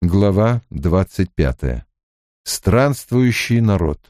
Глава 25. Странствующий народ.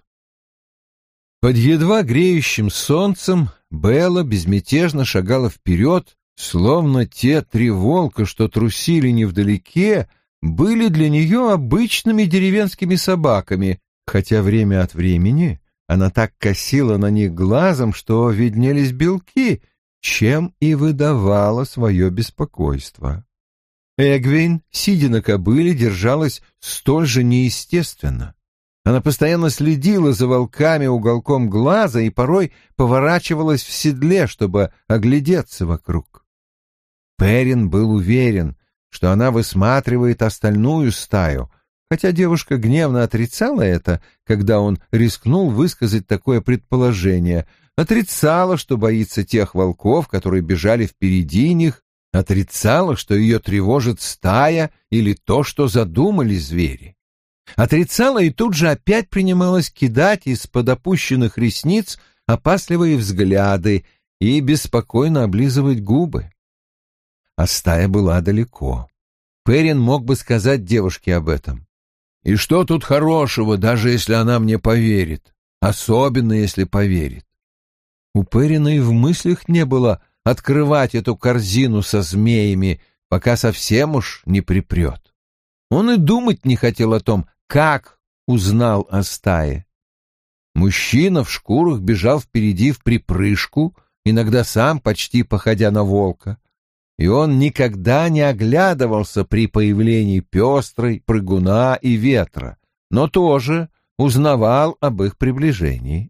Под едва греющим солнцем Белла безмятежно шагала вперед, словно те три волка, что трусили невдалеке, были для нее обычными деревенскими собаками, хотя время от времени она так косила на них глазом, что виднелись белки, чем и выдавала свое беспокойство. Эгвейн, сидя на кобыле, держалась столь же неестественно. Она постоянно следила за волками уголком глаза и порой поворачивалась в седле, чтобы оглядеться вокруг. Перин был уверен, что она высматривает остальную стаю, хотя девушка гневно отрицала это, когда он рискнул высказать такое предположение, отрицала, что боится тех волков, которые бежали впереди них, отрицала, что ее тревожит стая или то, что задумали звери. Отрицала и тут же опять принималась кидать из-под опущенных ресниц опасливые взгляды и беспокойно облизывать губы. А стая была далеко. Перин мог бы сказать девушке об этом. И что тут хорошего, даже если она мне поверит? Особенно, если поверит. У Перина и в мыслях не было открывать эту корзину со змеями, пока совсем уж не припрет. Он и думать не хотел о том, как узнал о стае. Мужчина в шкурах бежал впереди в припрыжку, иногда сам почти походя на волка, и он никогда не оглядывался при появлении пестрой, прыгуна и ветра, но тоже узнавал об их приближении.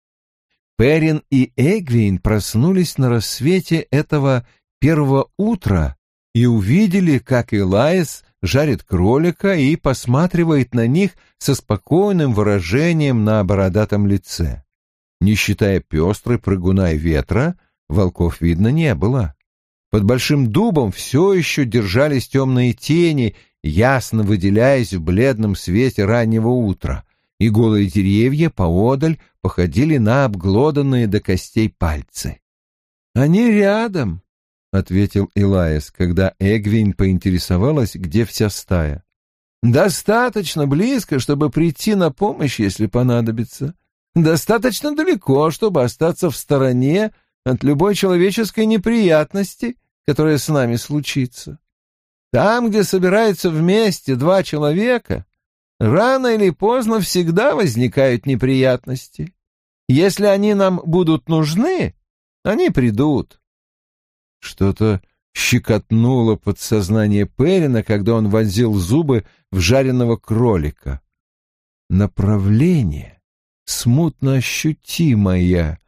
Перин и Эгвейн проснулись на рассвете этого первого утра и увидели, как Илайс жарит кролика и посматривает на них со спокойным выражением на бородатом лице. Не считая пестрой, прыгуна и ветра, волков видно не было. Под большим дубом все еще держались темные тени, ясно выделяясь в бледном свете раннего утра, и голые деревья поодаль походили на обглоданные до костей пальцы. «Они рядом», — ответил Илайс, когда Эгвейн поинтересовалась, где вся стая. «Достаточно близко, чтобы прийти на помощь, если понадобится. Достаточно далеко, чтобы остаться в стороне от любой человеческой неприятности, которая с нами случится. Там, где собираются вместе два человека, рано или поздно всегда возникают неприятности. Если они нам будут нужны, они придут». Что-то щекотнуло подсознание Перина, когда он вонзил зубы в жареного кролика. Направление смутно ощутимое.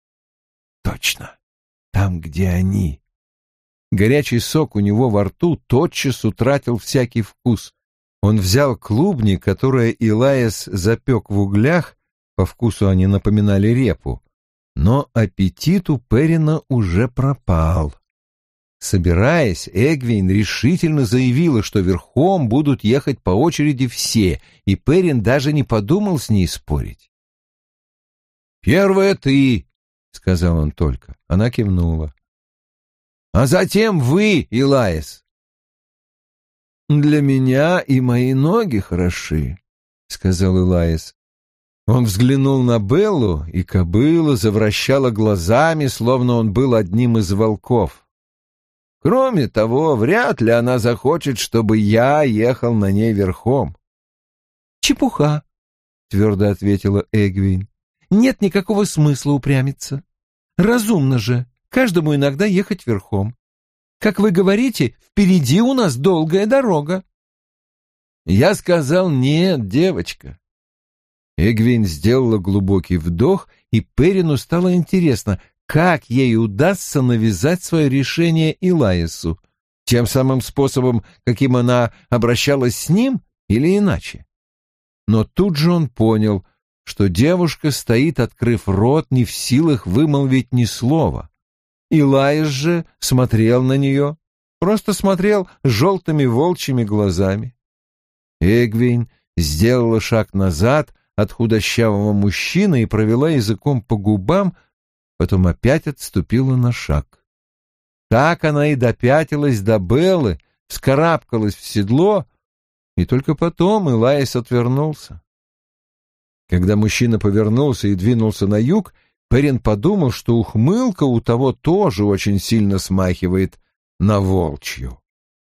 Точно, там, где они. Горячий сок у него во рту тотчас утратил всякий вкус. Он взял клубни, которые Илайс запек в углях, по вкусу они напоминали репу, но аппетит у Перина уже пропал. Собираясь, Эгвейн решительно заявила, что верхом будут ехать по очереди все, и Перин даже не подумал с ней спорить. «Первая ты», — сказал он только. Она кивнула. «А затем вы, Илайс». «Для меня и мои ноги хороши», — сказал Илайс. Он взглянул на Беллу, и кобыла завращала глазами, словно он был одним из волков. «Кроме того, вряд ли она захочет, чтобы я ехал на ней верхом». «Чепуха», — твердо ответила Эгвейн. «Нет никакого смысла упрямиться. Разумно же каждому иногда ехать верхом. Как вы говорите, впереди у нас долгая дорога». «Я сказал нет, девочка». Эгвейн сделала глубокий вдох, и Перину стало интересно, как ей удастся навязать свое решение Илайсу, тем самым способом, каким она обращалась с ним, или иначе. Но тут же он понял, что девушка стоит, открыв рот, не в силах вымолвить ни слова. Илайс же смотрел на нее, просто смотрел желтыми волчьими глазами. Эгвейн сделала шаг назад от худощавого мужчины и провела языком по губам, потом опять отступила на шаг. Так она и допятилась до Беллы, вскарабкалась в седло, и только потом Илайс отвернулся. Когда мужчина повернулся и двинулся на юг, Перин подумал, что ухмылка у того тоже очень сильно смахивает на волчью.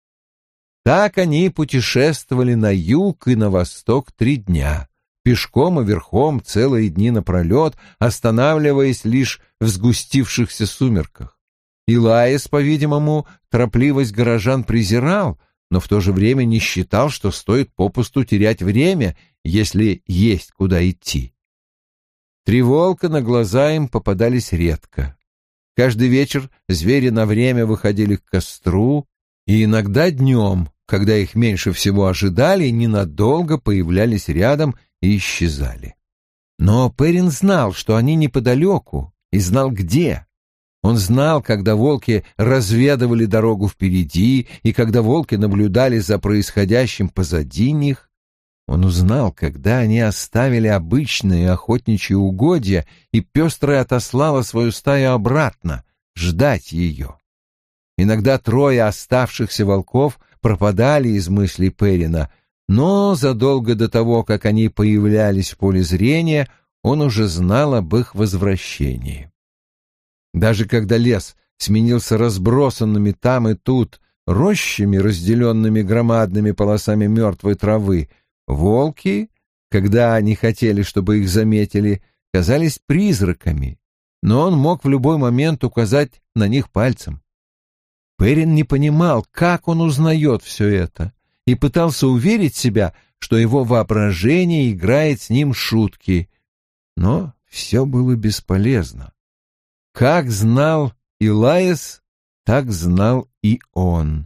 Так они путешествовали на юг и на восток 3 дня, пешком и верхом целые дни напролет, останавливаясь лишь в сгустившихся сумерках. Илайс, по-видимому, торопливость горожан презирал, но в то же время не считал, что стоит попусту терять время, если есть куда идти. 3 волка на глаза им попадались редко. Каждый вечер звери на время выходили к костру, и иногда днем, когда их меньше всего ожидали, ненадолго появлялись рядом и исчезали. Но Перин знал, что они неподалеку, и знал, где. Он знал, когда волки разведывали дорогу впереди, и когда волки наблюдали за происходящим позади них. Он узнал, когда они оставили обычные охотничьи угодья, и пестрая отослала свою стаю обратно, ждать ее. Иногда 3 оставшихся волков пропадали из мыслей Перина, но задолго до того, как они появлялись в поле зрения, он уже знал об их возвращении. Даже когда лес сменился разбросанными там и тут рощами, разделенными громадными полосами мертвой травы, волки, когда они хотели, чтобы их заметили, казались призраками, но он мог в любой момент указать на них пальцем. Перин не понимал, как он узнает все это, и пытался уверить себя, что его воображение играет с ним шутки, но все было бесполезно. Как знал Илайс, так знал и он.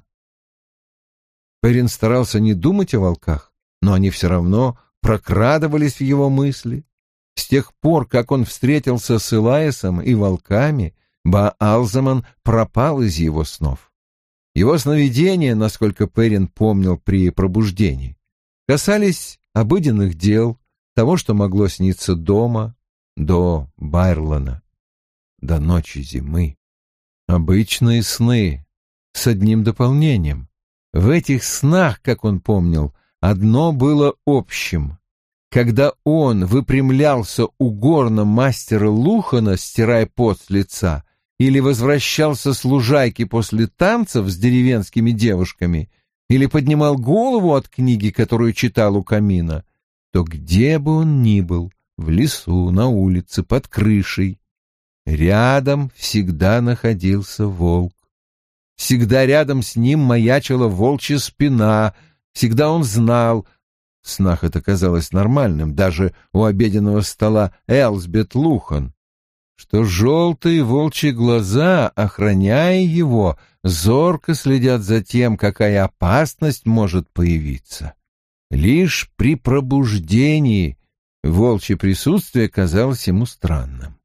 Перин старался не думать о волках, но они все равно прокрадывались в его мысли. С тех пор, как он встретился с Илайсом и волками, Баалзаман пропал из его снов. Его сновидения, насколько Перин помнил при пробуждении, касались обыденных дел, того, что могло сниться дома, до Байрлана, до ночи зимы. Обычные сны с одним дополнением. В этих снах, как он помнил, одно было общим. Когда он выпрямлялся у горна мастера Лухана, стирая пот с лица, или возвращался с лужайки после танцев с деревенскими девушками, или поднимал голову от книги, которую читал у камина, то где бы он ни был, в лесу, на улице, под крышей, рядом всегда находился волк. Всегда рядом с ним маячила волчья спина, всегда он знал, в снах это казалось нормальным, даже у обеденного стола Элсбет Лухан, что желтые волчьи глаза, охраняя его, зорко следят за тем, какая опасность может появиться. Лишь при пробуждении волчье присутствие казалось ему странным.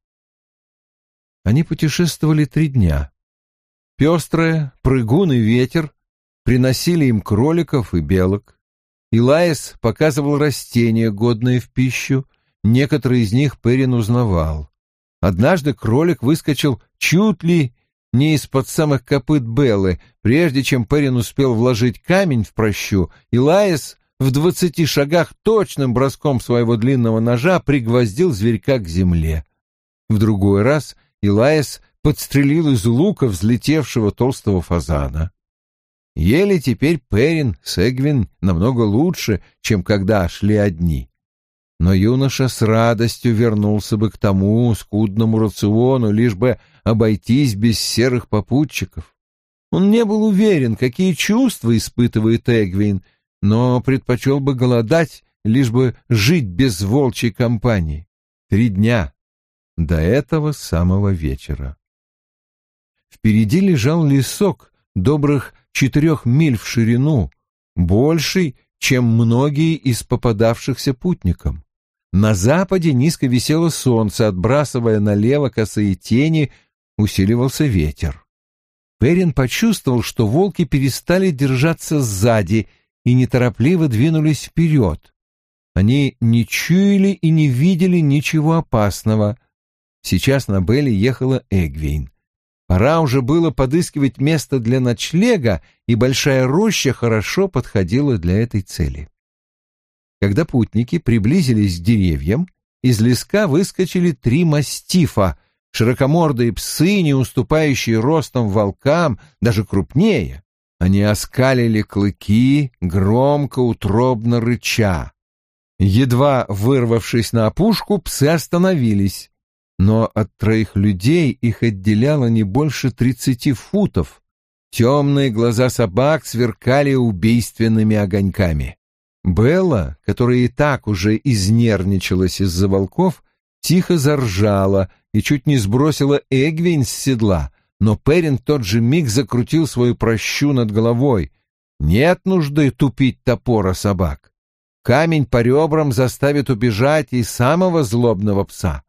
Они путешествовали 3 дня. Пестрое, прыгун и ветер приносили им кроликов и белок. Илайс показывал растения, годные в пищу, некоторые из них Перин узнавал. Однажды кролик выскочил чуть ли не из-под самых копыт Беллы. Прежде чем Перин успел вложить камень в прощу, Илайс в 20 шагах точным броском своего длинного ножа пригвоздил зверька к земле. В другой раз Илайс подстрелил из лука взлетевшего толстого фазана. Ели теперь Перин с Эгвин намного лучше, чем когда шли одни. Но юноша с радостью вернулся бы к тому скудному рациону, лишь бы обойтись без серых попутчиков. Он не был уверен, какие чувства испытывает Эгвин, но предпочел бы голодать, лишь бы жить без волчьей компании. 3 дня до этого самого вечера. Впереди лежал лесок добрых 4 миль в ширину, больший, чем многие из попадавшихся путникам. На западе низко висело солнце, отбрасывая налево косые тени, усиливался ветер. Перин почувствовал, что волки перестали держаться сзади и неторопливо двинулись вперед. Они не чуяли и не видели ничего опасного. Сейчас на Белле ехала Эгвейн. Пора уже было подыскивать место для ночлега, и большая роща хорошо подходила для этой цели. Когда путники приблизились к деревьям, из леска выскочили 3 мастифа, широкомордые псы, не уступающие ростом волкам, даже крупнее. Они оскалили клыки, громко, утробно рыча. Едва вырвавшись на опушку, псы остановились, но от 3 людей их отделяло не больше 30 футов. Темные глаза собак сверкали убийственными огоньками. Белла, которая и так уже изнервничалась из-за волков, тихо заржала и чуть не сбросила Эгвин с седла, но Перин в тот же миг закрутил свою пращу над головой. Нет нужды тупить топора собак. Камень по ребрам заставит убежать и самого злобного пса.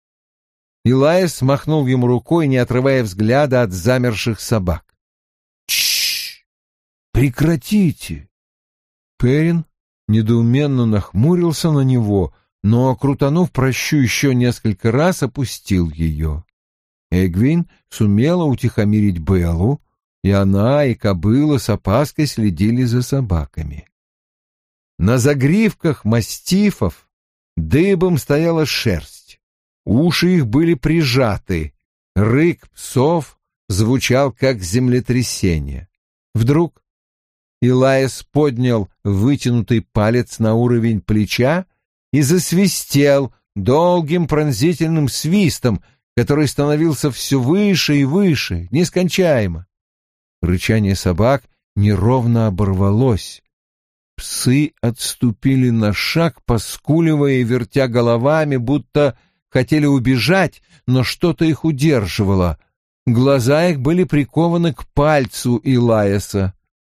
Илайс махнул ему рукой, не отрывая взгляда от замерших собак. «Тш! Прекратите!» Перин недоуменно нахмурился на него, но, крутанув пращу еще несколько раз, опустил ее. Эгвин сумела утихомирить Беллу, и она, и кобыла с опаской следили за собаками. На загривках мастифов дыбом стояла шерсть, уши их были прижаты, рык псов звучал как землетрясение. Вдруг Илайс поднял вытянутый палец на уровень плеча и засвистел долгим пронзительным свистом, который становился все выше и выше, нескончаемо. Рычание собак неровно оборвалось. Псы отступили на шаг, поскуливая и вертя головами, будто хотели убежать, но что-то их удерживало. Глаза их были прикованы к пальцу Илайса.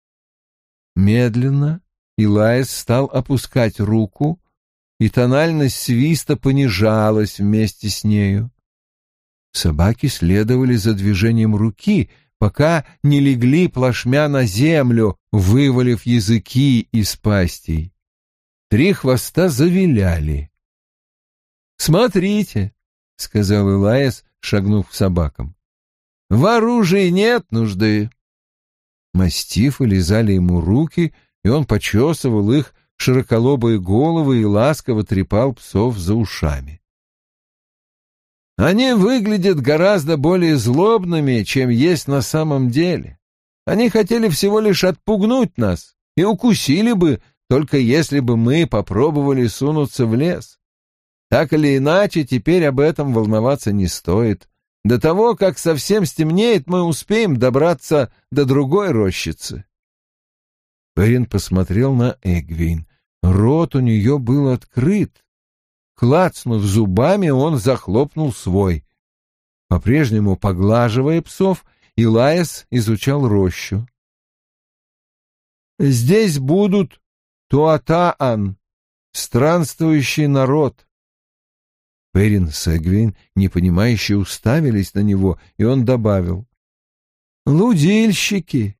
Медленно Илайс стал опускать руку, и тональность свиста понижалась вместе с нею. Собаки следовали за движением руки, пока не легли плашмя на землю, вывалив языки из пастей. 3 хвоста завиляли. «Смотрите», — сказал Илайс, шагнув к собакам, — «в оружии нет нужды». Мастифы лизали ему руки, и он почесывал их широколобые головы и ласково трепал псов за ушами. «Они выглядят гораздо более злобными, чем есть на самом деле. Они хотели всего лишь отпугнуть нас и укусили бы, только если бы мы попробовали сунуться в лес. Так или иначе, теперь об этом волноваться не стоит. До того, как совсем стемнеет, мы успеем добраться до другой рощицы». Перин посмотрел на Эгвин. Рот у нее был открыт. Клацнув зубами, он захлопнул свой. По-прежнему поглаживая псов, Илайс изучал рощу. «Здесь будут Туатаан, странствующий народ». Перин с Эгвин, непонимающе, уставились на него, и он добавил: «Лудильщики».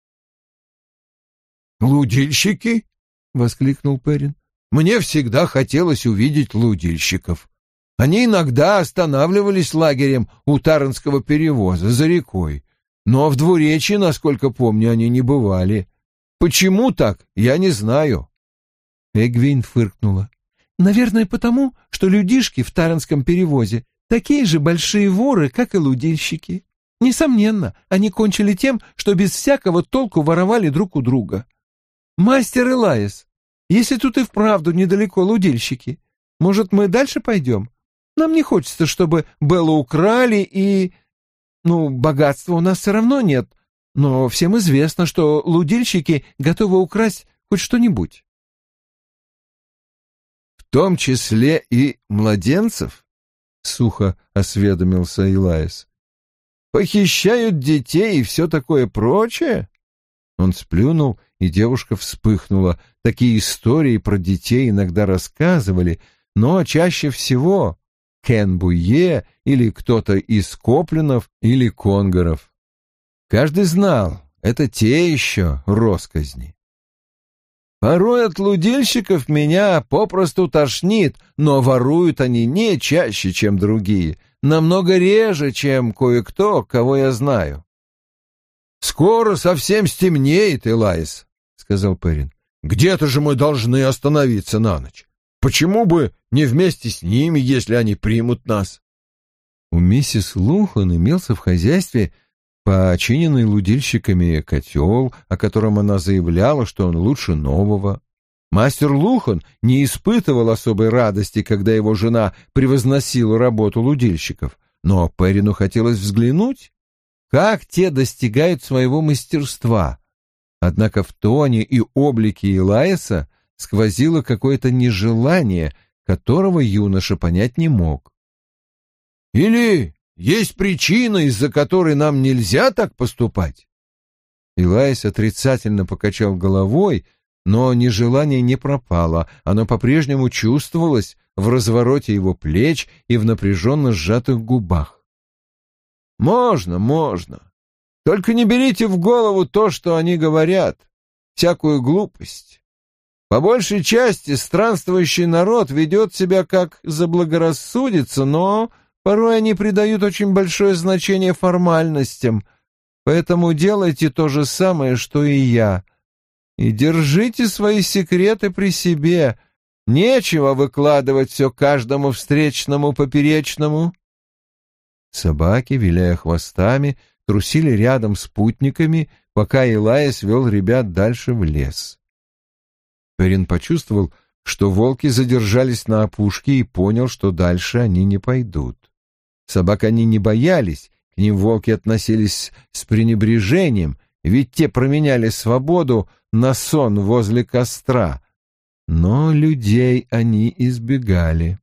«Лудильщики?» — воскликнул Перин. «Мне всегда хотелось увидеть лудильщиков. Они иногда останавливались лагерем у Таранского перевоза за рекой, но в Двуречье, насколько помню, они не бывали. Почему так, я не знаю». Эгвин фыркнула. «Наверное, потому, что людишки в Таранском перевозе такие же большие воры, как и лудильщики. Несомненно, они кончили тем, что без всякого толку воровали друг у друга. Мастер Илайс, если тут и вправду недалеко лудильщики, может, мы дальше пойдем? Нам не хочется, чтобы Беллу украли и... богатства у нас все равно нет, но всем известно, что лудильщики готовы украсть хоть что-нибудь». «В том числе и младенцев?» — сухо осведомился Илайс. «Похищают детей и все такое прочее?» Он сплюнул, и девушка вспыхнула. Такие истории про детей иногда рассказывали, но чаще всего Кен Буе или кто-то из Коплинов или Конгоров. Каждый знал, это те еще росказни. «Порой от лудильщиков меня попросту тошнит, но воруют они не чаще, чем другие, намного реже, чем кое-кто, кого я знаю». «Скоро совсем стемнеет, Илайс», — сказал Перин. Где-то же мы должны остановиться на ночь. Почему бы не вместе с ними, если они примут нас?» У миссис Лухан имелся в хозяйстве починенный лудильщиками котел, о котором она заявляла, что он лучше нового. Мастер Лухан не испытывал особой радости, когда его жена превозносила работу лудильщиков, но Перрину хотелось взглянуть, как те достигают своего мастерства. Однако в тоне и облике Элиаса сквозило какое-то нежелание, которого юноша понять не мог. «Или есть причина, из-за которой нам нельзя так поступать?» Элиас отрицательно покачал головой, но нежелание не пропало, оно по-прежнему чувствовалось в развороте его плеч и в напряженно сжатых губах. «Можно, можно. Только не берите в голову то, что они говорят, всякую глупость. По большей части странствующий народ ведет себя как заблагорассудится, но порой они придают очень большое значение формальностям, поэтому делайте то же самое, что и я. И держите свои секреты при себе. Нечего выкладывать все каждому встречному поперечному». Собаки, виляя хвостами, трусили рядом с путниками, пока Элиас вел ребят дальше в лес. Перрин почувствовал, что волки задержались на опушке, и понял, что дальше они не пойдут. Собак они не боялись, к ним волки относились с пренебрежением, ведь те променяли свободу на сон возле костра. Но людей они избегали.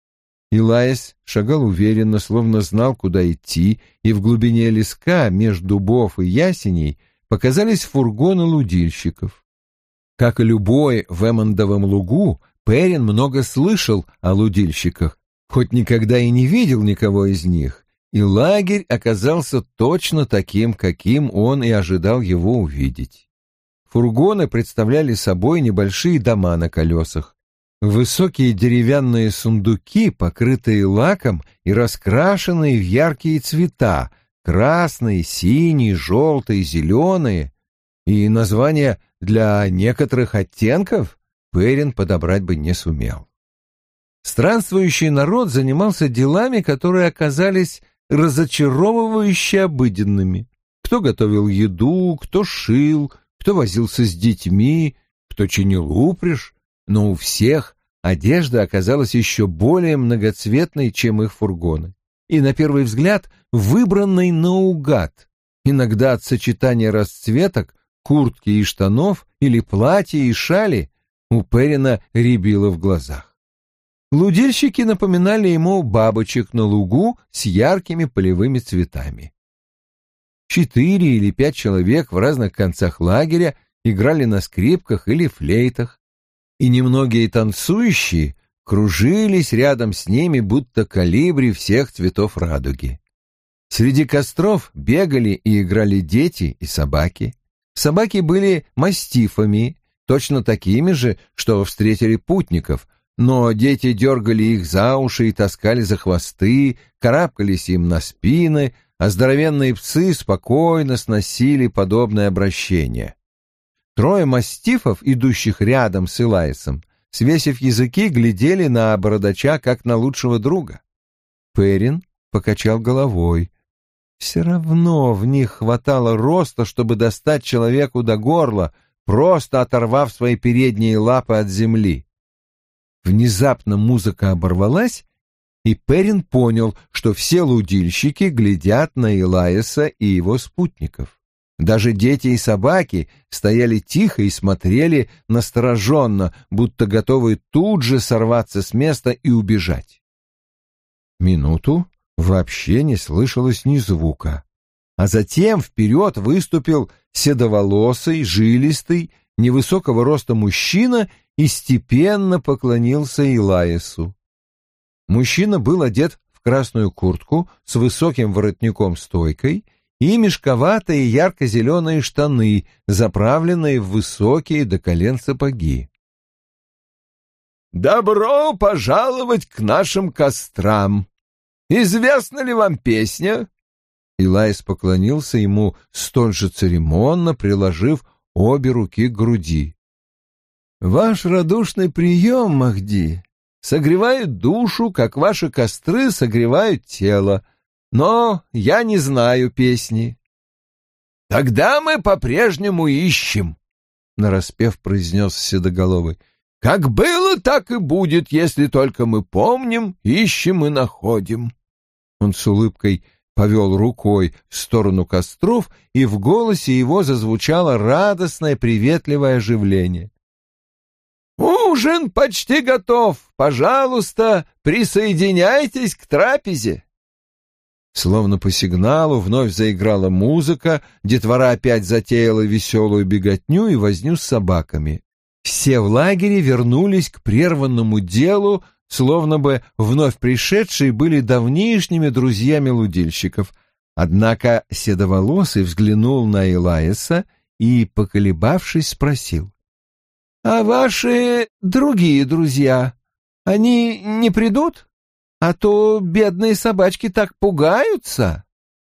Элиас шагал уверенно, словно знал, куда идти, и в глубине леска, меж дубов и ясеней, показались фургоны лудильщиков. Как и любой в Эммондовом лугу, Перрин много слышал о лудильщиках, хоть никогда и не видел никого из них, и лагерь оказался точно таким, каким он и ожидал его увидеть. Фургоны представляли собой небольшие дома на колесах, высокие деревянные сундуки, покрытые лаком и раскрашенные в яркие цвета — красные, синие, желтые, зеленые, и названия для некоторых оттенков Перрин подобрать бы не сумел. Странствующий народ занимался делами, которые оказались разочаровывающе обыденными. Кто готовил еду, кто шил, кто возился с детьми, кто чинил упряжь, но у всех одежда оказалась еще более многоцветной, чем их фургоны, и, на первый взгляд, выбранной наугад, иногда от сочетания расцветок, куртки и штанов или платья и шали у Перрина рябило в глазах. Лудильщики напоминали ему бабочек на лугу с яркими полевыми цветами. 4 или 5 человек в разных концах лагеря играли на скрипках или флейтах, и немногие танцующие кружились рядом с ними, будто колибри всех цветов радуги. Среди костров бегали и играли дети и собаки. Собаки были мастифами, точно такими же, что встретили путников, но дети дергали их за уши и таскали за хвосты, карабкались им на спины, а здоровенные псы спокойно сносили подобное обращение. 3 мастифов, идущих рядом с Элиасом, свесив языки, глядели на бородача, как на лучшего друга. Перрин покачал головой. Все равно в них хватало роста, чтобы достать человеку до горла, просто оторвав свои передние лапы от земли. Внезапно музыка оборвалась, и Перрин понял, что все лудильщики глядят на Элиаса и его спутников. Даже дети и собаки стояли тихо и смотрели настороженно, будто готовые тут же сорваться с места и убежать. Минуту вообще не слышалось ни звука, а затем вперед выступил седоволосый, жилистый, невысокого роста мужчина и степенно поклонился Элиасу. Мужчина был одет в красную куртку с высоким воротником-стойкой и мешковатые ярко-зеленые штаны, заправленные в высокие до колен сапоги. «Добро пожаловать к нашим кострам! Известна ли вам песня?» Элиас поклонился ему столь же церемонно, приложив обе руки к груди. Ваш радушный прием, Махди, согревает душу, как ваши костры согревают тело, но я не знаю песни». «Тогда мы по-прежнему ищем», — нараспев произнес Седоголовый. «Как было, так и будет, если только мы помним, ищем и находим». Он с улыбкой повел рукой в сторону костров, и в голосе его зазвучало радостное, приветливое оживление. «Ужин почти готов. Пожалуйста, присоединяйтесь к трапезе». Словно по сигналу вновь заиграла музыка, детвора опять затеяла веселую беготню и возню с собаками. Все в лагере вернулись к прерванному делу, словно бы вновь пришедшие были давнишними друзьями лудильщиков. Однако Седоволосый взглянул на Элиаса и, поколебавшись, спросил: «А ваши другие друзья, они не придут? А то бедные собачки так пугаются».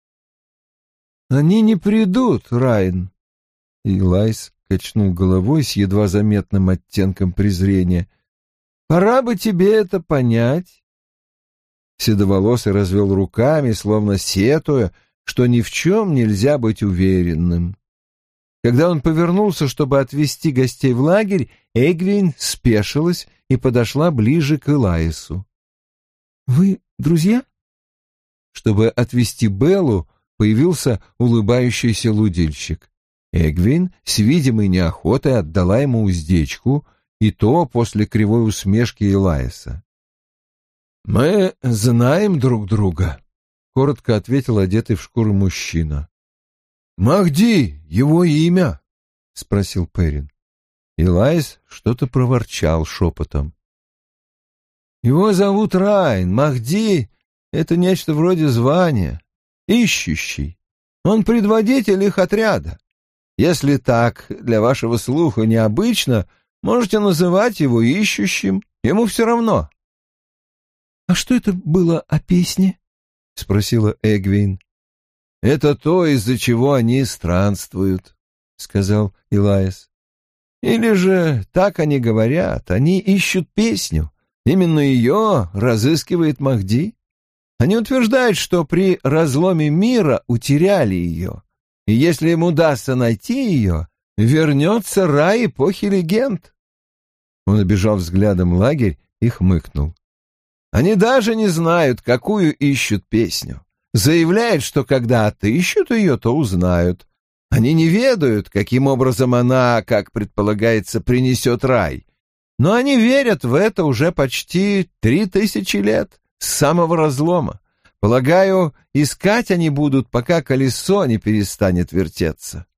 «Они не придут, Райн». Элайс качнул головой с едва заметным оттенком презрения. «Пора бы тебе это понять». Седоволосый развел руками, словно сетуя, что ни в чем нельзя быть уверенным. Когда он повернулся, чтобы отвезти гостей в лагерь, Эгвин спешилась и подошла ближе к Элайсу. «Вы друзья?» Чтобы отвезти Беллу, появился улыбающийся лудильщик. Эгвин с видимой неохотой отдала ему уздечку, и то после кривой усмешки Элайса. «Мы знаем друг друга», — коротко ответил одетый в шкуру мужчина. «Махди, его имя?» — спросил Перин. Элайс что-то проворчал шепотом. «Его зовут Райн. Махди — это нечто вроде звания. Ищущий. Он предводитель их отряда. Если так для вашего слуха необычно, можете называть его ищущим. Ему все равно». «А что это было о песне?» — спросила Эгвин. «Это то, из-за чего они странствуют», — сказал Элиас. «Или же так они говорят, они ищут песню. Именно ее разыскивает Махди. Они утверждают, что при разломе мира утеряли ее, и если им удастся найти ее, вернется рай эпохи легенд». Он обежал взглядом лагерь и хмыкнул. «Они даже не знают, какую ищут песню. Заявляют, что когда отыщут ее, то узнают. Они не ведают, каким образом она, как предполагается, принесет рай. Но они верят в это уже почти 3000 лет, с самого разлома. Полагаю, искать они будут, пока колесо не перестанет вертеться».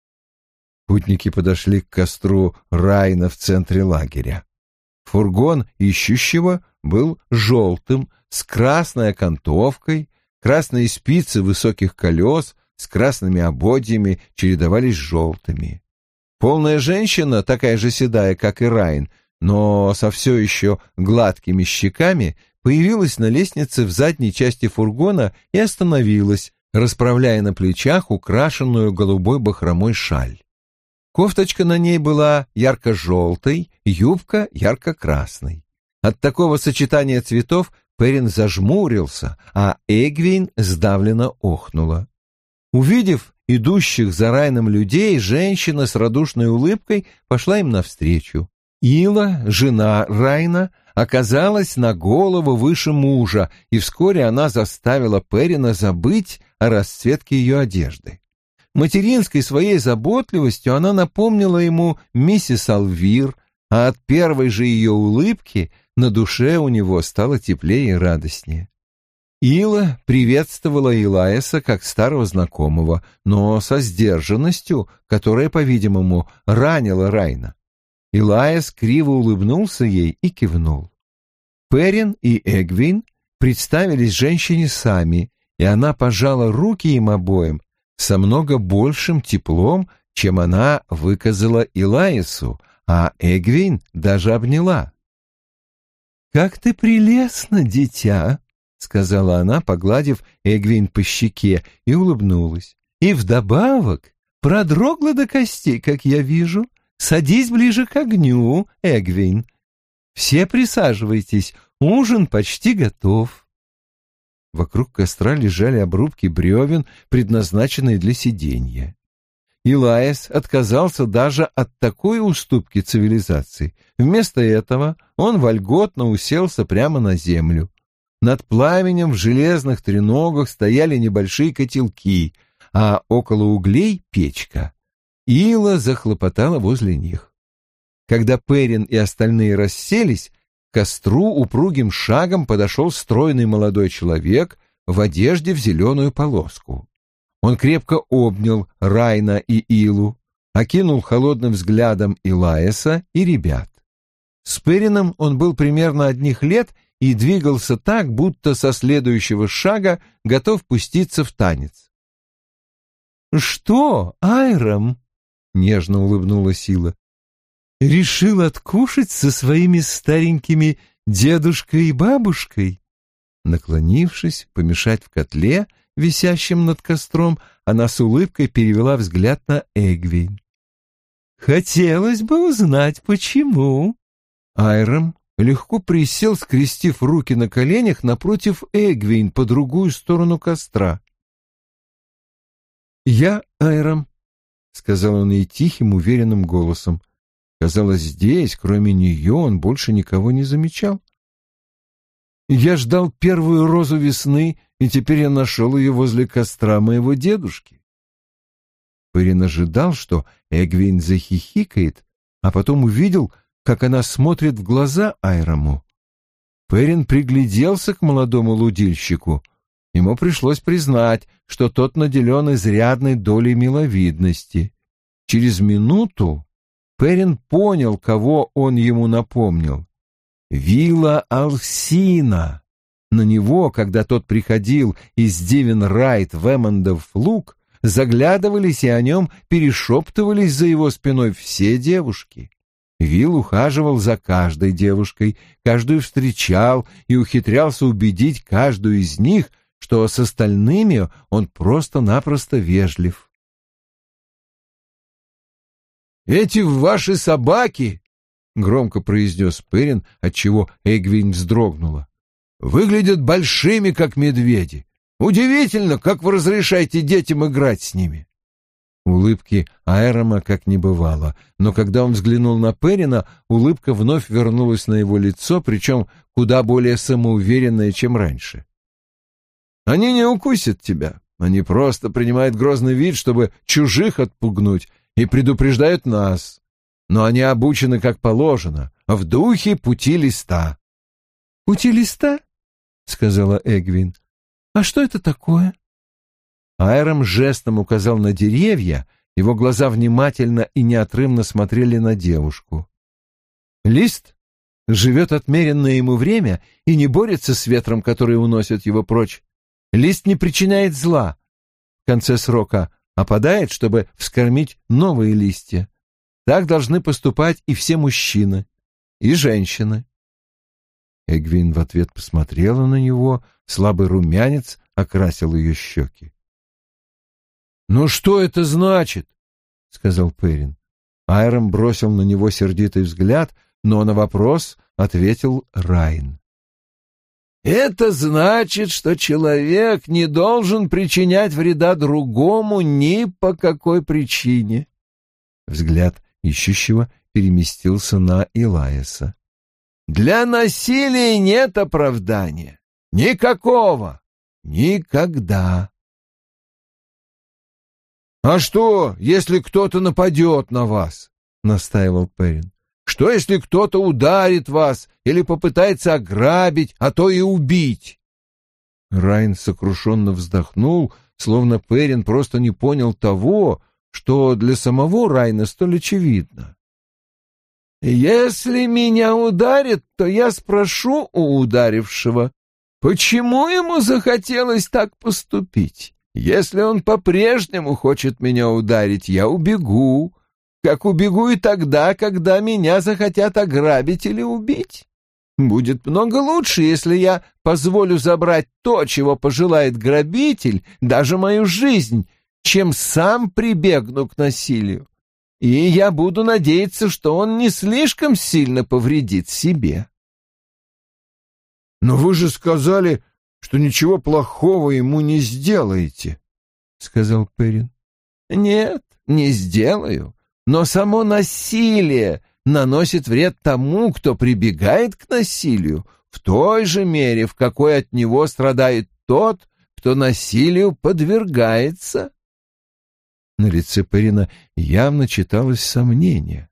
Путники подошли к костру Райна в центре лагеря. Фургон ищущего был желтым, с красной окантовкой. Красные спицы высоких колес с красными ободьями чередовались с желтыми. Полная женщина, такая же седая, как и Райн, но со все еще гладкими щеками, появилась на лестнице в задней части фургона и остановилась, расправляя на плечах украшенную голубой бахромой шаль. Кофточка на ней была ярко-желтой, юбка ярко-красной. От такого сочетания цветов Перин зажмурился, а Эгвин сдавленно охнула. Увидев идущих за Райном людей, женщина с радушной улыбкой пошла им навстречу. Ила, жена Райна, оказалась на голову выше мужа, и вскоре она заставила Перина забыть о расцветке ее одежды. Материнской своей заботливостью она напомнила ему миссис Алвир, а от первой же ее улыбки на душе у него стало теплее и радостнее. Ила приветствовала Элиаса как старого знакомого, но со сдержанностью, которая, по-видимому, ранила Райна. Элиас криво улыбнулся ей и кивнул. Перин и Эгвин представились женщине сами, и она пожала руки им обоим со много большим теплом, чем она выказала Элиасу, а Эгвин даже обняла. «Как ты прелестна, дитя!» — сказала она, погладив Эгвин по щеке, и улыбнулась. «И вдобавок продрогла до костей, как я вижу. Садись ближе к огню, Эгвин. Все присаживайтесь, ужин почти готов». Вокруг костра лежали обрубки бревен, предназначенные для сиденья. Илаис отказался даже от такой уступки цивилизации. Вместо этого он вольготно уселся прямо на землю. Над пламенем в железных треногах стояли небольшие котелки, а около углей — печка. Ила захлопотала возле них. Когда Перин и остальные расселись, к костру упругим шагом подошел стройный молодой человек в одежде в зеленую полоску. Он крепко обнял Райна и Илу, окинул холодным взглядом Илаиса и ребят. С Перином он был примерно одних лет и двигался так, будто со следующего шага готов пуститься в танец. «Что, Айрам?» — нежно улыбнулась Ила. «Решил откушать со своими старенькими дедушкой и бабушкой?» Наклонившись, помешать в котле, висящем над костром, она с улыбкой перевела взгляд на Эгвин. «Хотелось бы узнать, почему?» Айрам легко присел, скрестив руки на коленях напротив Эгвин по другую сторону костра. «Я Айрам», — сказал он ей тихим, уверенным голосом. Казалось, здесь, кроме нее, он больше никого не замечал. «Я ждал первую розу весны, и теперь я нашел ее возле костра моего дедушки». Перин ожидал, что Эгвин захихикает, а потом увидел, как она смотрит в глаза Айраму. Перин пригляделся к молодому лудильщику. Ему пришлось признать, что тот наделен изрядной долей миловидности. Через минуту Перин понял, кого он ему напомнил. Вилла Алсина. На него, когда тот приходил из Дивен-Райт в Эммондов луг, заглядывались и о нем перешептывались за его спиной все девушки. Вилл ухаживал за каждой девушкой, каждую встречал и ухитрялся убедить каждую из них, что с остальными он просто-напросто вежлив. «Эти ваши собаки!» — громко произнес Перин, отчего Эгвин вздрогнула. «Выглядят большими, как медведи. Удивительно, как вы разрешаете детям играть с ними». Улыбки Айрама как не бывало, но когда он взглянул на Перина, улыбка вновь вернулась на его лицо, причем куда более самоуверенная, чем раньше. «Они не укусят тебя, они просто принимают грозный вид, чтобы чужих отпугнуть, и предупреждают нас. Но они обучены как положено, в духе пути листа». «Пути листа?» — сказала Эгвин. «А что это такое?» Айрам жестом указал на деревья, его глаза внимательно и неотрывно смотрели на девушку. «Лист живет отмеренное ему время и не борется с ветром, который уносит его прочь. Лист не причиняет зла. В конце срока опадает, чтобы вскормить новые листья. Так должны поступать и все мужчины, и женщины». Эгвин в ответ посмотрела на него, слабый румянец окрасил ее щеки. «Ну что это значит?» — сказал Перин. Айрам бросил на него сердитый взгляд, но на вопрос ответил Райн. «Это значит, что человек не должен причинять вреда другому ни по какой причине». Взгляд ищущего переместился на Илаиса. «Для насилия нет оправдания. Никакого. Никогда». «А что, если кто-то нападет на вас?» — настаивал Перин. «Что, если кто-то ударит вас или попытается ограбить, а то и убить?» Райн сокрушенно вздохнул, словно Перин просто не понял того, что для самого Райна столь очевидно. «Если меня ударят, то я спрошу у ударившего, почему ему захотелось так поступить? Если он по-прежнему хочет меня ударить, я убегу, как убегу и тогда, когда меня захотят ограбить или убить. Будет много лучше, если я позволю забрать то, чего пожелает грабитель, даже мою жизнь, чем сам прибегну к насилию. и я буду надеяться, что он не слишком сильно повредит себе. «Но вы же сказали, что ничего плохого ему не сделаете», — сказал Перрин. «Нет, не сделаю, но само насилие наносит вред тому, кто прибегает к насилию, в той же мере, в какой от него страдает тот, кто насилию подвергается». На лице Перрина явно читалось сомнение.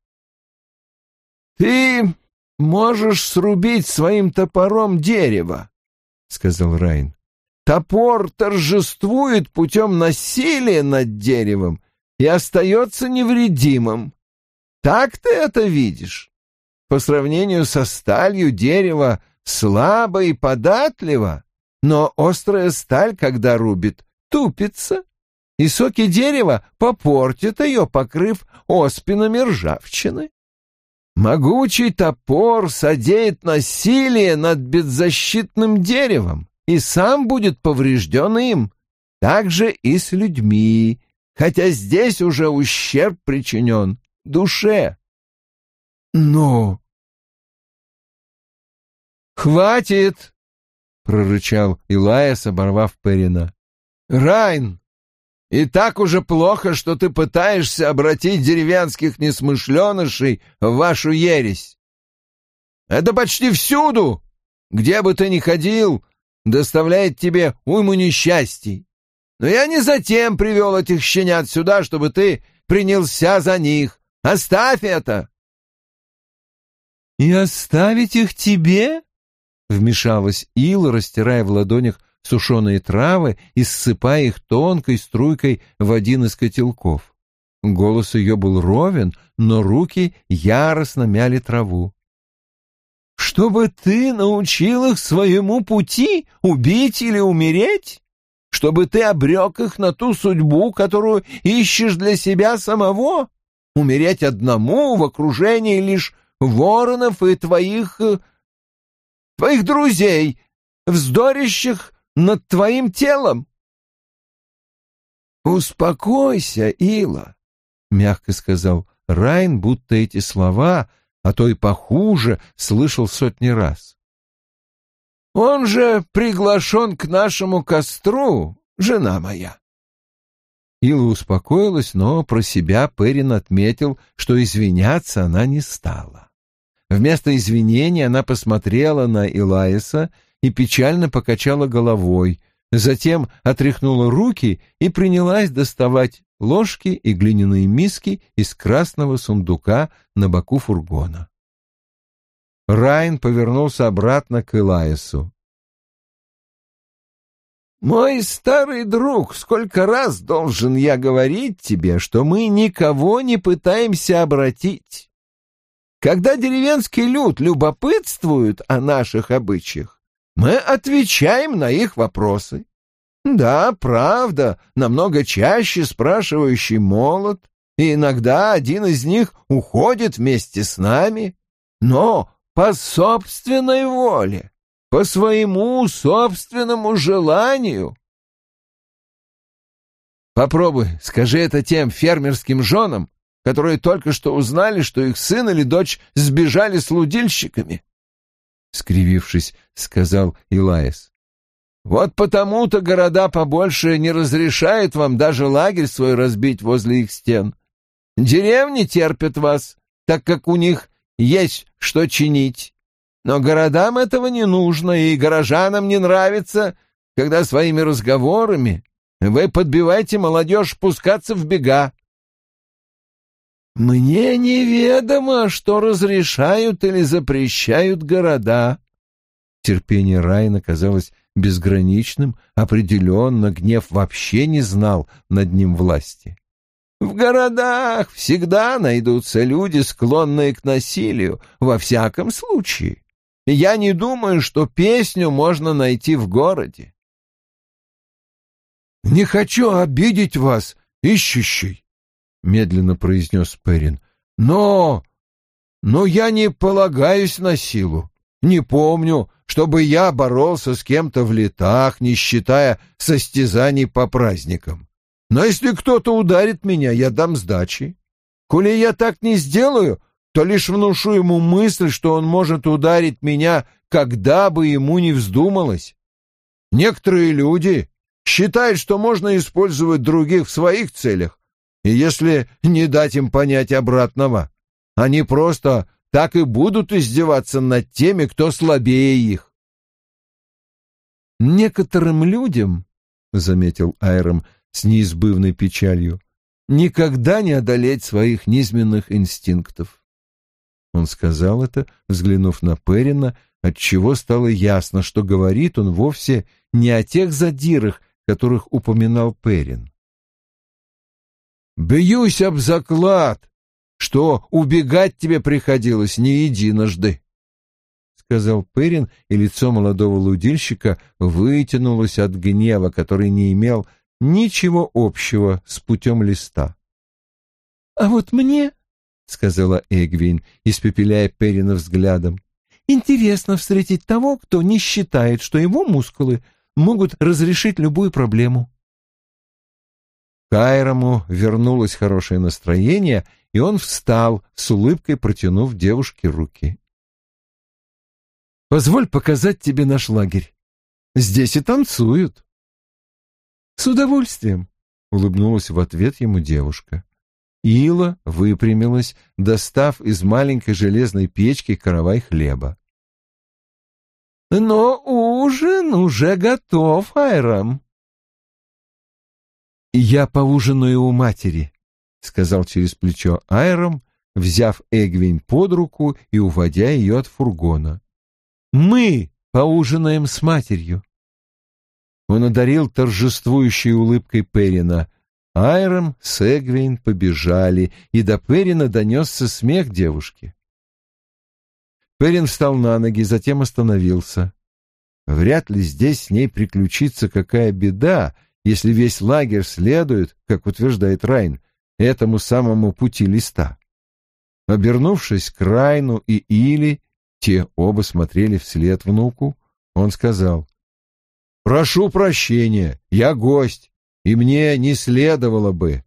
«Ты можешь срубить своим топором дерево», — сказал Райн. «Топор торжествует путем насилия над деревом и остается невредимым. Так ты это видишь? По сравнению со сталью дерево слабо и податливо, но острая сталь, когда рубит, тупится, и соки дерева попортят ее, покрыв оспинами ржавчины. Могучий топор содеет насилие над беззащитным деревом и сам будет поврежден им, так же и с людьми, хотя здесь уже ущерб причинен душе». «Но...» «Хватит!» — прорычал Илайас, оборвав Перрина. «Райн, и так уже плохо, что ты пытаешься обратить деревенских несмышленышей в вашу ересь. Это почти всюду, где бы ты ни ходил, доставляет тебе уйму несчастий. Но я не затем привел этих щенят сюда, чтобы ты принялся за них. Оставь это!» «И оставить их тебе?» — вмешалась Ила, растирая в ладонях сушеные травы и ссыпая их тонкой струйкой в один из котелков. Голос ее был ровен, но руки яростно мяли траву. «Чтобы ты научил их своему пути, убить или умереть? Чтобы ты обрек их на ту судьбу, которую ищешь для себя самого? Умереть одному в окружении лишь воронов и твоих друзей, вздорящих над твоим телом?» «Успокойся, Ила», — мягко сказал Райн, будто эти слова, а то и похуже, слышал сотни раз. «Он же приглашен к нашему костру, жена моя». Ила успокоилась, но про себя Перрин отметил, что извиняться она не стала. Вместо извинений она посмотрела на Илайаса и печально покачала головой, затем отряхнула руки и принялась доставать ложки и глиняные миски из красного сундука на боку фургона. Райн повернулся обратно к Илайасу. «Мой старый друг, сколько раз должен я говорить тебе, что мы никого не пытаемся обратить? Когда деревенский люд любопытствует о наших обычаях, мы отвечаем на их вопросы. Да, правда, намного чаще спрашивающий молод, и иногда один из них уходит вместе с нами, но по собственной воле, по своему собственному желанию. Попробуй, скажи это тем фермерским женам, которые только что узнали, что их сын или дочь сбежали с лудильщиками. — скривившись, сказал Илайас. «Вот потому-то города побольше не разрешают вам даже лагерь свой разбить возле их стен. Деревни терпят вас, так как у них есть что чинить. Но городам этого не нужно, и горожанам не нравится, когда своими разговорами вы подбиваете молодежь пускаться в бега. Мне неведомо, что разрешают или запрещают города». Терпение Райана казалось безграничным, определенно гнев вообще не знал над ним власти. «В городах всегда найдутся люди, склонные к насилию, во всяком случае. Я не думаю, что песню можно найти в городе». «Не хочу обидеть вас, ищущий», — медленно произнес Перрин. Но я не полагаюсь на силу. Не помню, чтобы я боролся с кем-то в летах, не считая состязаний по праздникам. Но если кто-то ударит меня, я дам сдачи. Коли я так не сделаю, то лишь внушу ему мысль, что он может ударить меня, когда бы ему ни вздумалось. Некоторые люди считают, что можно использовать других в своих целях, и если не дать им понять обратного, они просто так и будут издеваться над теми, кто слабее их. «Некоторым людям, — заметил Айрам с неизбывной печалью, — никогда не одолеть своих низменных инстинктов». Он сказал это, взглянув на Перрина, отчего стало ясно, что говорит он вовсе не о тех задирах, которых упоминал Перрин. «Бьюсь об заклад, что убегать тебе приходилось не единожды», — сказал Перрин, и лицо молодого лудильщика вытянулось от гнева, который не имел ничего общего с путем листа. «А вот мне, — сказала Эгвин, испепеляя Перрина взглядом, — интересно встретить того, кто не считает, что его мускулы могут разрешить любую проблему». К Айраму вернулось хорошее настроение, и он встал, с улыбкой протянув девушке руки. «Позволь показать тебе наш лагерь. Здесь и танцуют». «С удовольствием», — улыбнулась в ответ ему девушка. Ила выпрямилась, достав из маленькой железной печки каравай хлеба. «Но ужин уже готов, Айрам». «Я поужинаю у матери», — сказал через плечо Айрам, взяв Эгвин под руку и уводя ее от фургона. «Мы поужинаем с матерью». Он одарил торжествующей улыбкой Перрина. Айрам с Эгвин побежали, и до Перрина донесся смех девушки. Перрин встал на ноги, затем остановился. Вряд ли здесь с ней приключится какая беда, если весь лагерь следует, как утверждает Райн, этому самому пути листа. Обернувшись к Райну и Или, те оба смотрели вслед внуку, он сказал: «Прошу прощения, я гость, и мне не следовало бы».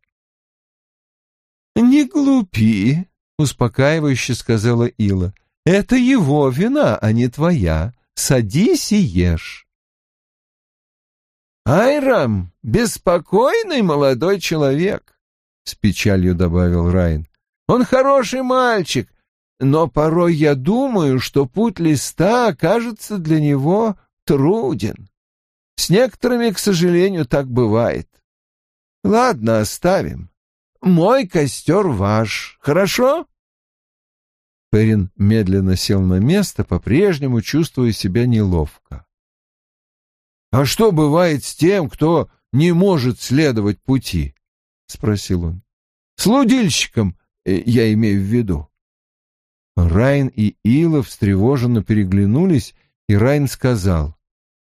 «Не глупи», — успокаивающе сказала Ила. «Это его вина, а не твоя. Садись и ешь». «Айрам — беспокойный молодой человек», — с печалью добавил Райн. «Он хороший мальчик, но порой я думаю, что путь листа окажется для него труден. С некоторыми, к сожалению, так бывает. Ладно, оставим. Мой костер ваш, хорошо?» Перрин медленно сел на место, по-прежнему чувствуя себя неловко. «А что бывает с тем, кто не может следовать пути?» — спросил он. «С лудильщиком, я имею в виду». Райн и Ила встревоженно переглянулись, и Райн сказал: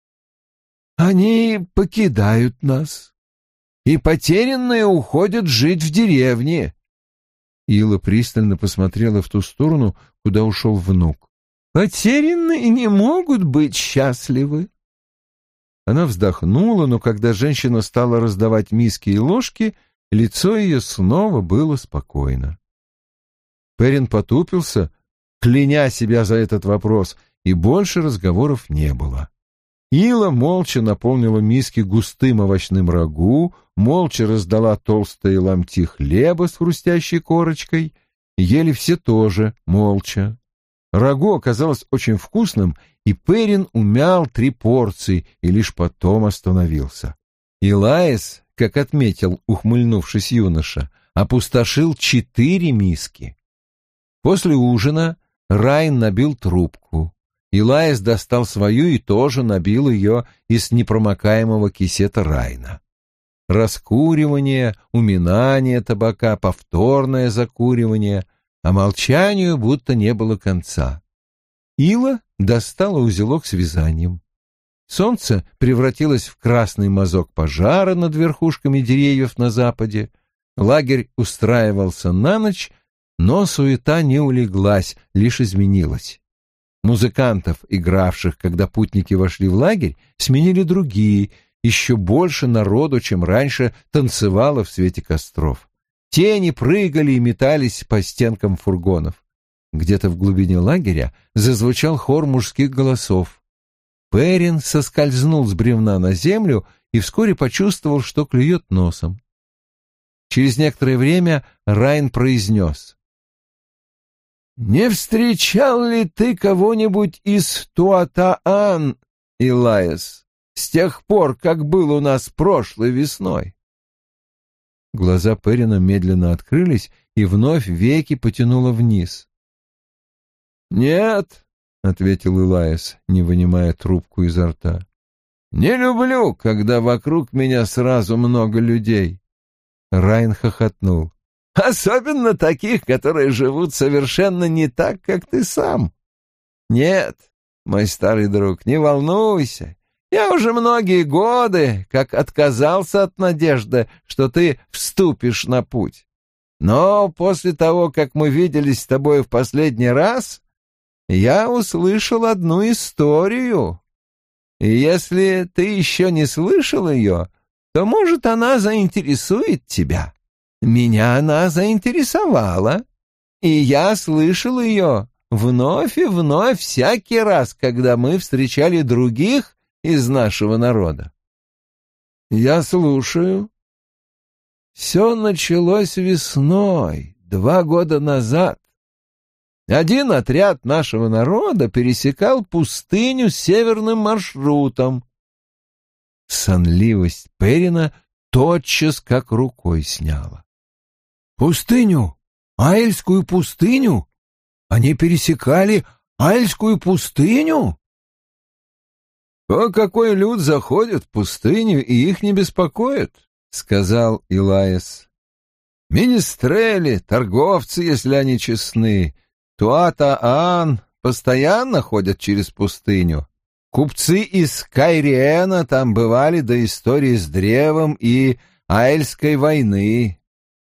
«Они покидают нас, и потерянные уходят жить в деревне». Ила пристально посмотрела в ту сторону, куда ушел внук. «Потерянные не могут быть счастливы». Она вздохнула, но когда женщина стала раздавать миски и ложки, лицо ее снова было спокойно. Перрин потупился, кляня себя за этот вопрос, и больше разговоров не было. Ила молча наполнила миски густым овощным рагу, молча раздала толстые ломти хлеба с хрустящей корочкой, ели все тоже молча. Рагу оказалось очень вкусным, и Перрин умял 3 порции и лишь потом остановился. Илаис, как отметил, ухмыльнувшись юноша, опустошил 4 миски. После ужина Райн набил трубку. Илаис достал свою и тоже набил ее из непромокаемого кисета Райна. Раскуривание, уминание табака, повторное закуривание, а молчанию будто не было конца. Ила достала узелок с вязанием. Солнце превратилось в красный мазок пожара над верхушками деревьев на западе. Лагерь устраивался на ночь, но суета не улеглась, лишь изменилась. Музыкантов, игравших, когда путники вошли в лагерь, сменили другие. Еще больше народу, чем раньше, танцевало в свете костров. Тени прыгали и метались по стенкам фургонов. Где-то в глубине лагеря зазвучал хор мужских голосов. Перин соскользнул с бревна на землю и вскоре почувствовал, что клюет носом. Через некоторое время Райн произнес: «Не встречал ли ты кого-нибудь из Туатаан, Илайас, с тех пор, как был у нас прошлой весной?» Глаза Перина медленно открылись, и вновь веки потянуло вниз. «Нет», — ответил Илайас, не вынимая трубку изо рта. «Не люблю, когда вокруг меня сразу много людей». Райн хохотнул. «Особенно таких, которые живут совершенно не так, как ты сам. Нет, мой старый друг, не волнуйся. Я уже многие годы как отказался от надежды, что ты вступишь на путь. Но после того, как мы виделись с тобой в последний раз, я услышал одну историю. И если ты еще не слышал ее, то, может, она заинтересует тебя. Меня она заинтересовала, и я слышал ее вновь и вновь всякий раз, когда мы встречали других из нашего народа. Я слушаю. Все началось весной, 2 года назад. Один отряд нашего народа пересекал пустыню северным маршрутом. Сонливость Перина тотчас как рукой сняла. «Пустыню? Аэльскую пустыню? Они пересекали Аэльскую пустыню?» «Какой люд заходит в пустыню, и их не беспокоит», — сказал Илайас. «Министрели, торговцы, если они честны, Туатаан постоянно ходят через пустыню. Купцы из Кайриэна там бывали до истории с древом и Аэльской войны».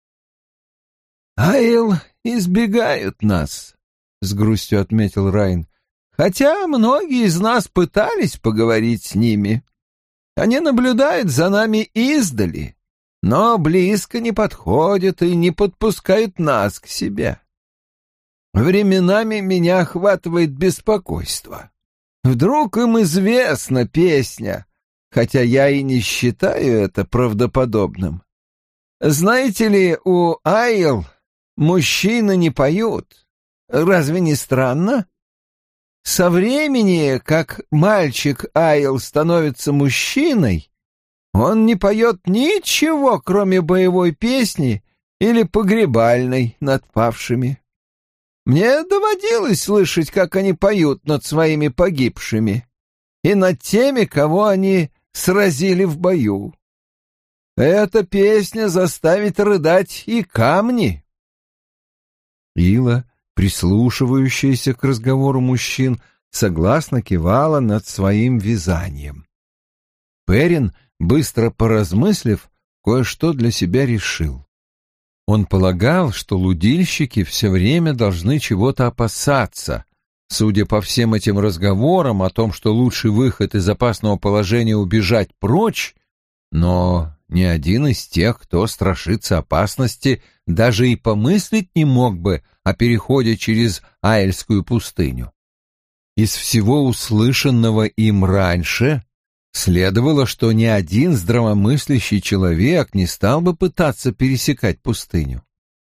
«Аэл избегают нас», — с грустью отметил Райн, «хотя многие из нас пытались поговорить с ними. Они наблюдают за нами издали, но близко не подходят и не подпускают нас к себе. Временами меня охватывает беспокойство. Вдруг им известна песня, хотя я и не считаю это правдоподобным. Знаете ли, у Аэл мужчины не поют. Разве не странно? Со времени, как мальчик Аэл становится мужчиной, он не поет ничего, кроме боевой песни или погребальной над павшими. Мне доводилось слышать, как они поют над своими погибшими и над теми, кого они сразили в бою. Эта песня заставит рыдать и камни». Ила, прислушивающаяся к разговору мужчин, согласно кивала над своим вязанием. Перин, быстро поразмыслив, кое-что для себя решил. Он полагал, что лудильщики все время должны чего-то опасаться. Судя по всем этим разговорам о том, что лучший выход из опасного положения — убежать прочь, но ни один из тех, кто страшится опасности, даже и помыслить не мог бы о переходе через Аэльскую пустыню. Из всего услышанного им раньше следовало, что ни один здравомыслящий человек не стал бы пытаться пересекать пустыню.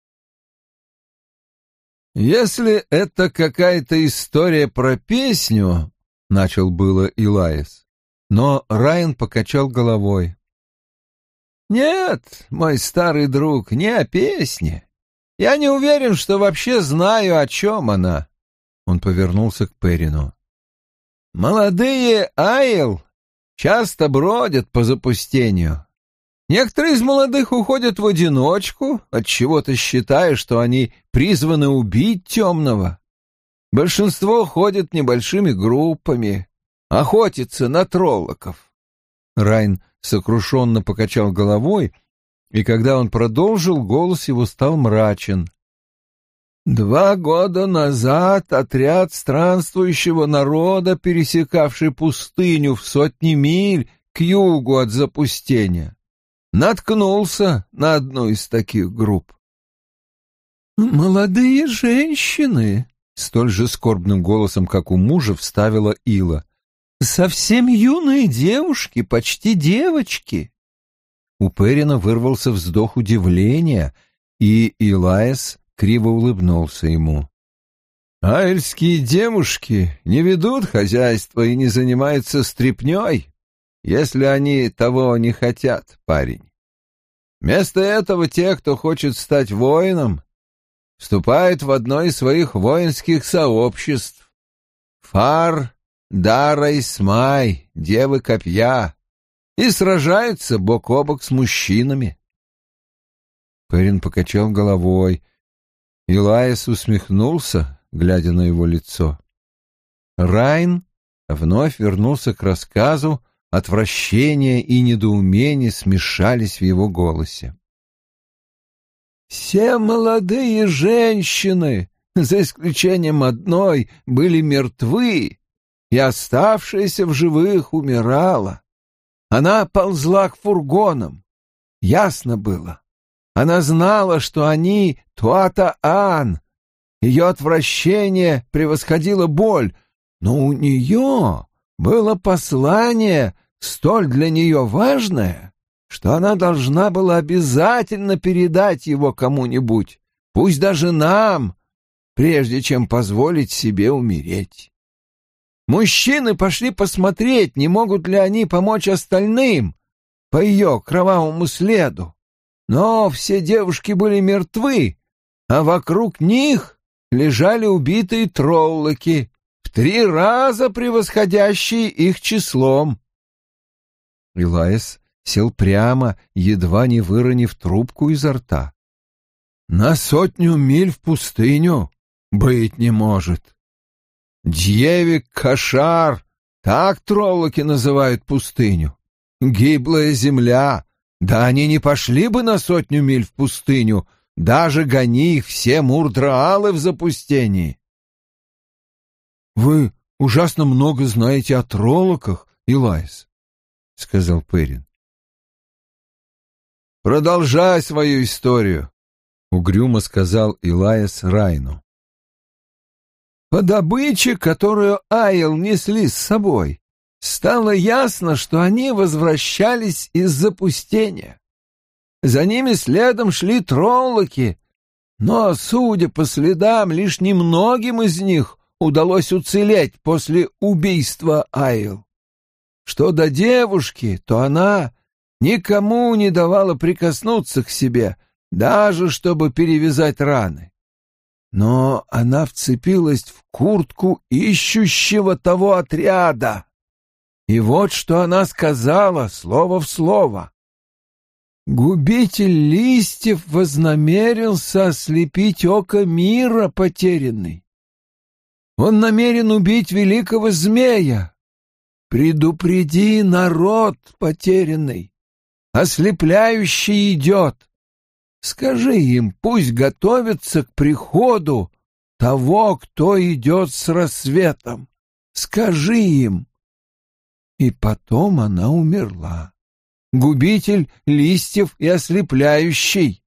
«Если это какая-то история про песню», — начал было Илайас, но Райн покачал головой. «Нет, мой старый друг, не о песне. Я не уверен, что вообще знаю, о чем она». Он повернулся к Перину. «Молодые Аэл часто бродят по запустению. Некоторые из молодых уходят в одиночку, отчего-то считая, что они призваны убить темного. Большинство ходят небольшими группами, охотятся на троллоков». Райн сокрушенно покачал головой, и когда он продолжил, голос его стал мрачен. 2 года назад отряд странствующего народа, пересекавший пустыню в сотни миль к югу от запустения, наткнулся на одну из таких групп. «Молодые женщины», — столь же скорбным голосом, как у мужа, вставила Ила. «Совсем юные девушки, почти девочки». У Перина вырвался вздох удивления, и Илаис криво улыбнулся ему. «Айльские девушки не ведут хозяйство и не занимаются стряпнёй, если они того не хотят, парень. Вместо этого те, кто хочет стать воином, вступают в одно из своих воинских сообществ. Фар, Дара и Смай, девы копья, и сражаются бок о бок с мужчинами». Перин покачал головой. Илаис усмехнулся, глядя на его лицо. Райн вновь вернулся к рассказу, отвращение и недоумение смешались в его голосе. «Все молодые женщины, за исключением одной, были мертвы, и оставшаяся в живых умирала. Она ползла к фургонам. Ясно было. Она знала, что они Туата-Ан. Ее отвращение превосходило боль, но у нее было послание, столь для нее важное, что она должна была обязательно передать его кому-нибудь, пусть даже нам, прежде чем позволить себе умереть. Мужчины пошли посмотреть, не могут ли они помочь остальным по ее кровавому следу. Но все девушки были мертвы, а вокруг них лежали убитые троллоки, в 3 раза превосходящие их числом. Илаис сел прямо, едва не выронив трубку изо рта. «На 100 миль в пустыню быть не может. Дьевик-Кашар, так троллоки называют пустыню. Гиблая земля. Да они не пошли бы на 100 миль в пустыню, даже гони их все мурдраалы в запустении». «Вы ужасно много знаете о троллоках, Илаис», — сказал Перин. «Продолжай свою историю», — угрюмо сказал Илаис Райну. «По добыче, которую Айл несли с собой, стало ясно, что они возвращались из запустения. За ними следом шли троллоки, но, судя по следам, лишь немногим из них удалось уцелеть после убийства Айл. Что до девушки, то она никому не давала прикоснуться к себе, даже чтобы перевязать раны. Но она вцепилась в куртку ищущего того отряда. И вот что она сказала, слово в слово. «Губитель листьев вознамерился ослепить око мира потерянный. Он намерен убить великого змея. Предупреди народ потерянный. Ослепляющий идет. Скажи им, пусть готовятся к приходу того, кто идет с рассветом. Скажи им». И потом она умерла. Губитель листьев и ослепляющий,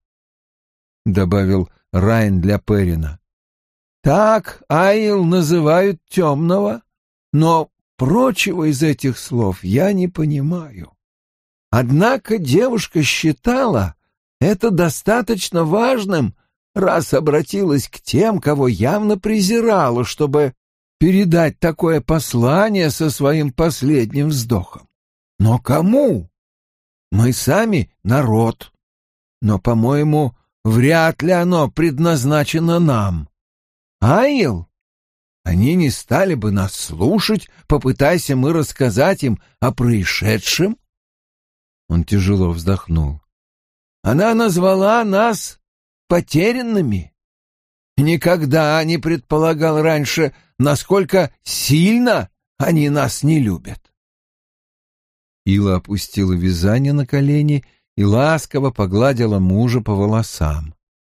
— добавил Райн для Перина. Так Айл называют темного, но прочего из этих слов я не понимаю. Однако девушка считала это достаточно важным, раз обратилась к тем, кого явно презирала, чтобы передать такое послание со своим последним вздохом. Но кому? Мы сами народ, но, по-моему, вряд ли оно предназначено нам. Айл? Они не стали бы нас слушать, попытайся мы рассказать им о происшедшем. Он тяжело вздохнул. Она назвала нас потерянными. Никогда не предполагал раньше, насколько сильно они нас не любят. Ила опустила вязание на колени и ласково погладила мужа по волосам.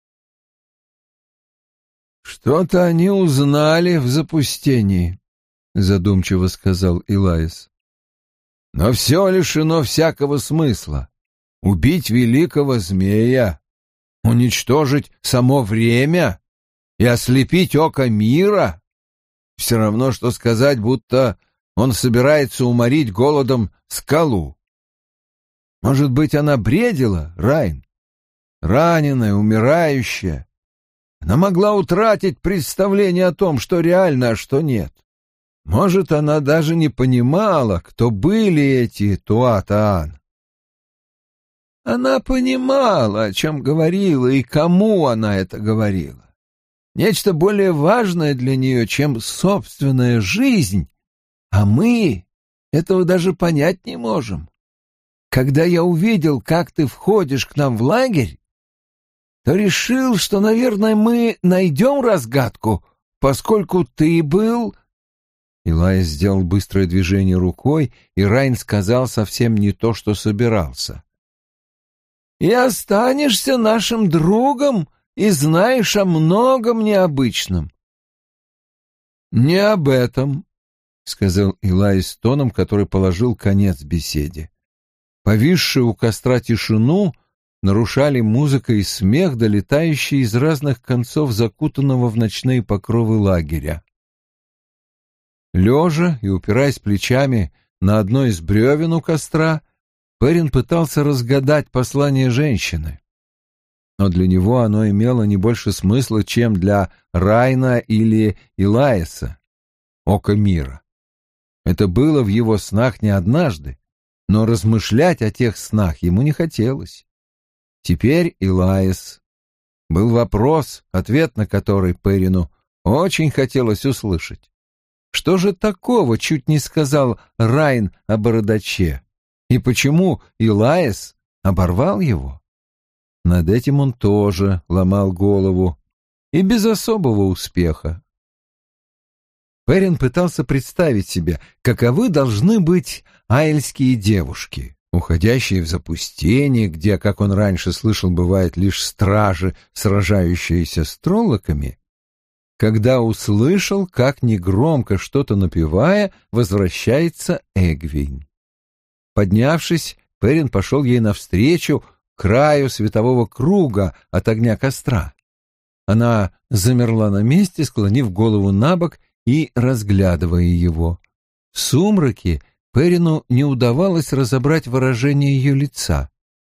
«Что-то они узнали в запустении», — задумчиво сказал Илаис. «Но все лишено всякого смысла. Убить великого змея Уничтожить само время и ослепить око мира? Все равно, что сказать, будто он собирается уморить голодом скалу. Может быть, она бредила, Райн? Раненая, умирающая. Она могла утратить представление о том, что реально, а что нет. Может, она даже не понимала, кто были эти Туатаан. Она понимала, о чем говорила и кому она это говорила. Нечто более важное для нее, чем собственная жизнь, а мы этого даже понять не можем. Когда я увидел, как ты входишь к нам в лагерь, то решил, что, наверное, мы найдем разгадку, поскольку ты был...» Илая сделал быстрое движение рукой, и Райн сказал совсем не то, что собирался. «И останешься нашим другом, и знаешь о многом необычном». «Не об этом», — сказал Илай с тоном, который положил конец беседе. Повисшую у костра тишину нарушали музыка и смех, долетающие из разных концов закутанного в ночные покровы лагеря. Лежа и упираясь плечами на одно из бревен у костра, Перин пытался разгадать послание женщины. Но для него оно имело не больше смысла, чем для Райна или Илаиса, ока мира. Это было в его снах не однажды, но размышлять о тех снах ему не хотелось. Теперь Илаис. Был вопрос, ответ на который Перину очень хотелось услышать. Что же такого чуть не сказал Райн о бородаче? И почему Илаис оборвал его? Над этим он тоже ломал голову, и без особого успеха. Перин пытался представить себе, каковы должны быть айльские девушки, уходящие в запустение, где, как он раньше слышал, бывает лишь стражи, сражающиеся с троллоками, когда услышал, как негромко что-то напевая, возвращается Эгвейн. Поднявшись, Перин пошел ей навстречу к краю светового круга от огня костра. Она замерла на месте, склонив голову набок и разглядывая его. В сумраке Перину не удавалось разобрать выражение ее лица.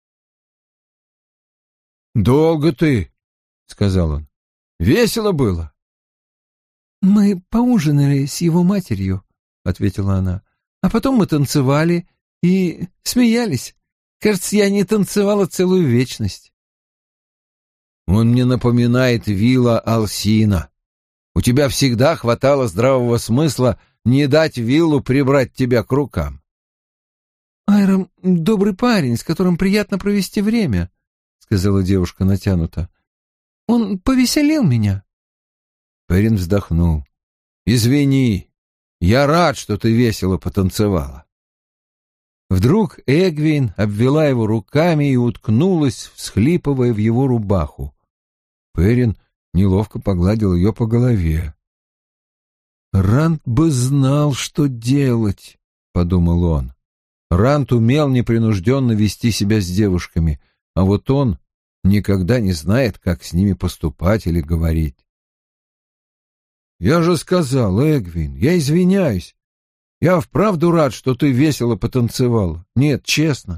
«Долго ты?» — сказал он. «Весело было?» «Мы поужинали с его матерью», — ответила она. «А потом мы танцевали и смеялись. Кажется, я не танцевала целую вечность». «Он мне напоминает Вилла Алсина. У тебя всегда хватало здравого смысла не дать Виллу прибрать тебя к рукам». «Айром — добрый парень, с которым приятно провести время», — сказала девушка натянуто. «Он повеселил меня». Перин вздохнул. «Извини, я рад, что ты весело потанцевала». Вдруг Эгвейн обвела его руками и уткнулась, всхлипывая в его рубаху. Перин неловко погладил ее по голове. «Рант бы знал, что делать», — подумал он. Рант умел непринужденно вести себя с девушками, а вот он никогда не знает, как с ними поступать или говорить. «Я же сказал, Эгвин, я извиняюсь. Я вправду рад, что ты весело потанцевала. Нет, честно».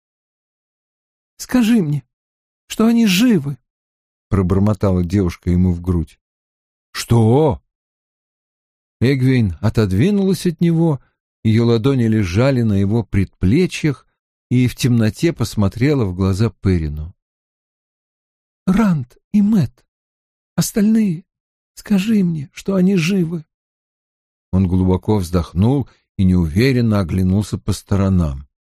«Скажи мне, что они живы», — пробормотала девушка ему в грудь. «Что?» Эгвин отодвинулась от него, ее ладони лежали на его предплечьях, и в темноте посмотрела в глаза Перину. «Рант и Мэтт. Остальные. Скажи мне, что они живы». Он глубоко вздохнул и неуверенно оглянулся по сторонам.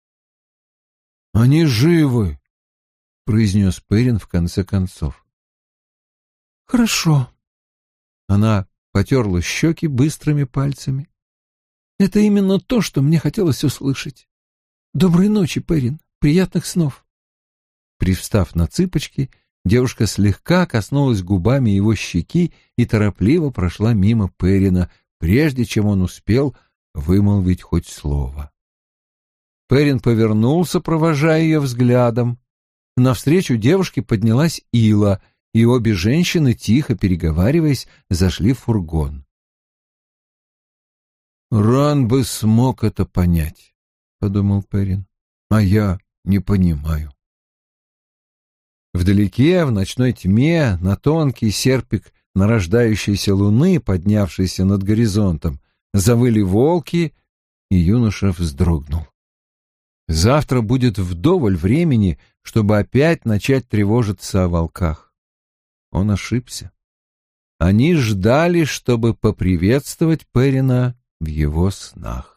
«Они живы», — произнес Перин в конце концов. «Хорошо». Она потерла щеки быстрыми пальцами. «Это именно то, что мне хотелось услышать. Доброй ночи, Перин. Приятных снов». Привстав на цыпочки, девушка слегка коснулась губами его щеки и торопливо прошла мимо Перина, прежде чем он успел вымолвить хоть слово. Перин повернулся, провожая ее взглядом. навстречу девушке поднялась Ила, и обе женщины, тихо переговариваясь, зашли в фургон. «Ран бы смог это понять», — подумал Перин, — «а я не понимаю». Вдалеке, в ночной тьме, на тонкий серпик нарождающейся луны, поднявшейся над горизонтом, завыли волки, и юноша вздрогнул. Завтра будет вдоволь времени, чтобы опять начать тревожиться о волках. Он ошибся. Они ждали, чтобы поприветствовать Перина в его снах.